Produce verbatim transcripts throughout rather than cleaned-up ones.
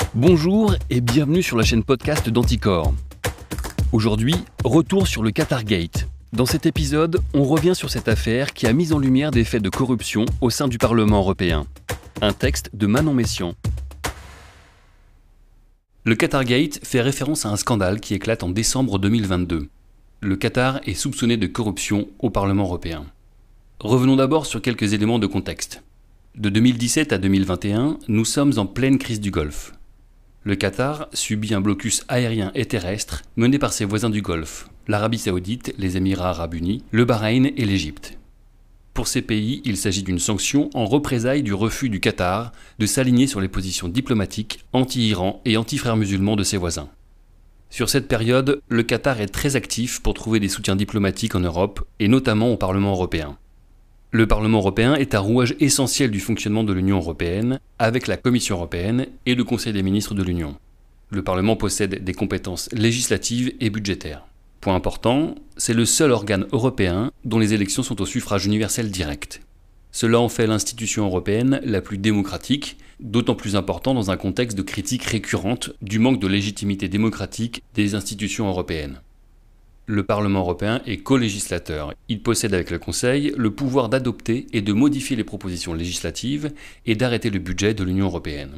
Bonjour et bienvenue sur la chaîne podcast d'Anticor. Aujourd'hui, retour sur le Qatar Gate. Dans cet épisode, on revient sur cette affaire qui a mis en lumière des faits de corruption au sein du Parlement européen. Un texte de Manon Messian. Le Qatar Gate fait référence à un scandale qui éclate en décembre deux mille vingt-deux. Le Qatar est soupçonné de corruption au Parlement européen. Revenons d'abord sur quelques éléments de contexte. De deux mille dix-sept à deux mille vingt et un, nous sommes en pleine crise du Golfe. Le Qatar subit un blocus aérien et terrestre mené par ses voisins du Golfe, l'Arabie Saoudite, les Émirats Arabes Unis, le Bahreïn et l'Égypte. Pour ces pays, il s'agit d'une sanction en représailles du refus du Qatar de s'aligner sur les positions diplomatiques anti-Iran et anti-frères musulmans de ses voisins. Sur cette période, le Qatar est très actif pour trouver des soutiens diplomatiques en Europe et notamment au Parlement européen. Le Parlement européen est un rouage essentiel du fonctionnement de l'Union européenne, avec la Commission européenne et le Conseil des ministres de l'Union. Le Parlement possède des compétences législatives et budgétaires. Point important, c'est le seul organe européen dont les élections sont au suffrage universel direct. Cela en fait l'institution européenne la plus démocratique, d'autant plus important dans un contexte de critique récurrente du manque de légitimité démocratique des institutions européennes. Le Parlement européen est co-législateur. Il possède avec le Conseil le pouvoir d'adopter et de modifier les propositions législatives et d'arrêter le budget de l'Union européenne.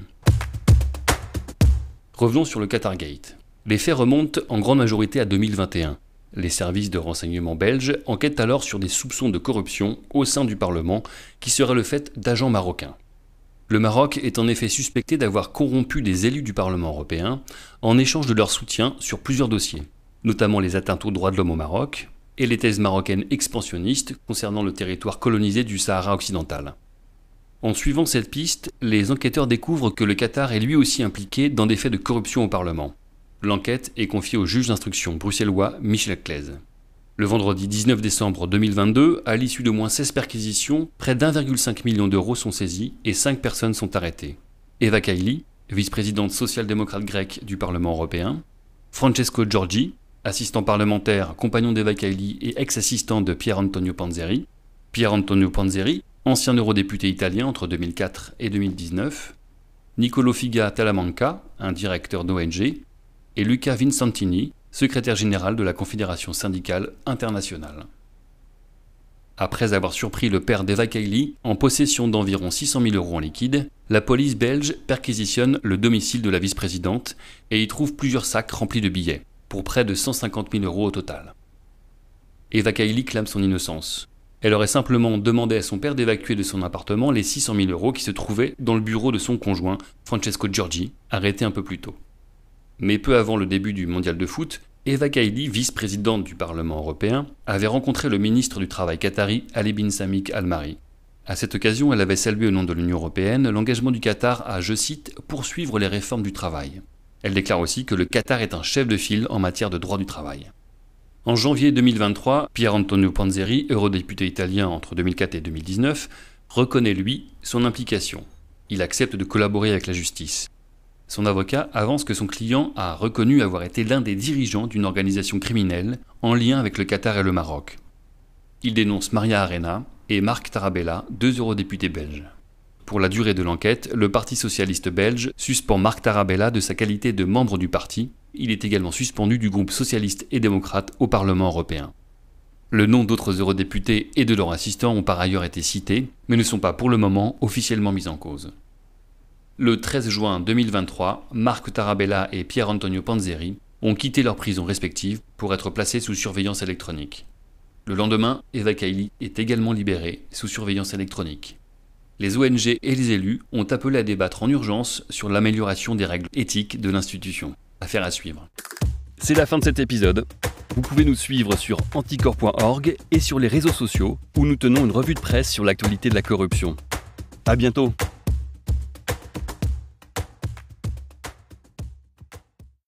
Revenons sur le Qatar Gate. Les faits remontent en grande majorité à deux mille vingt et un. Les services de renseignement belges enquêtent alors sur des soupçons de corruption au sein du Parlement qui seraient le fait d'agents marocains. Le Maroc est en effet suspecté d'avoir corrompu des élus du Parlement européen en échange de leur soutien sur plusieurs dossiers, notamment les atteintes aux droits de l'homme au Maroc et les thèses marocaines expansionnistes concernant le territoire colonisé du Sahara occidental. En suivant cette piste, les enquêteurs découvrent que le Qatar est lui aussi impliqué dans des faits de corruption au Parlement. L'enquête est confiée au juge d'instruction bruxellois Michel Claise. Le vendredi dix-neuf décembre deux mille vingt-deux, à l'issue d'au moins seize perquisitions, près d'un virgule cinq million d'euros sont saisis et cinq personnes sont arrêtées. Eva Kaili, vice-présidente social-démocrate grecque du Parlement européen, Francesco Giorgi, assistant parlementaire, compagnon d'Eva Kaili et ex-assistant de Pier Antonio Panzeri, Pier Antonio Panzeri, ancien eurodéputé italien entre deux mille quatre et deux mille dix-neuf, Niccolò Figa Talamanca, un directeur d'O N G, et Luca Vincentini, secrétaire général de la Confédération syndicale internationale. Après avoir surpris le père d'Eva Kaili en possession d'environ six cent mille euros en liquide, la police belge perquisitionne le domicile de la vice-présidente et y trouve plusieurs sacs remplis de billets, pour près de cent cinquante mille euros au total. Eva Kaili clame son innocence. Elle aurait simplement demandé à son père d'évacuer de son appartement les six cent mille euros qui se trouvaient dans le bureau de son conjoint, Francesco Giorgi, arrêté un peu plus tôt. Mais peu avant le début du mondial de foot, Eva Kaili, vice-présidente du Parlement européen, avait rencontré le ministre du Travail qatari, Ali bin Samik Al-Mahri. À cette occasion, elle avait salué au nom de l'Union européenne l'engagement du Qatar à, je cite, « poursuivre les réformes du travail ». Elle déclare aussi que le Qatar est un chef de file en matière de droit du travail. En janvier deux mille vingt-trois, Pier Antonio Panzeri, eurodéputé italien entre deux mille quatre et deux mille dix-neuf, reconnaît, lui, son implication. Il accepte de collaborer avec la justice. Son avocat avance que son client a reconnu avoir été l'un des dirigeants d'une organisation criminelle en lien avec le Qatar et le Maroc. Il dénonce Maria Arena et Marc Tarabella, deux eurodéputés belges. Pour la durée de l'enquête, le Parti socialiste belge suspend Marc Tarabella de sa qualité de membre du parti. Il est également suspendu du groupe socialiste et démocrate au Parlement européen. Le nom d'autres eurodéputés et de leurs assistants ont par ailleurs été cités, mais ne sont pas pour le moment officiellement mis en cause. Le treize juin deux mille vingt-trois, Marc Tarabella et Pier Antonio Panzeri ont quitté leurs prisons respectives pour être placés sous surveillance électronique. Le lendemain, Eva Kaili est également libérée sous surveillance électronique. Les O N G et les élus ont appelé à débattre en urgence sur l'amélioration des règles éthiques de l'institution. Affaire à suivre. C'est la fin de cet épisode. Vous pouvez nous suivre sur anticor point org et sur les réseaux sociaux où nous tenons une revue de presse sur l'actualité de la corruption. À bientôt.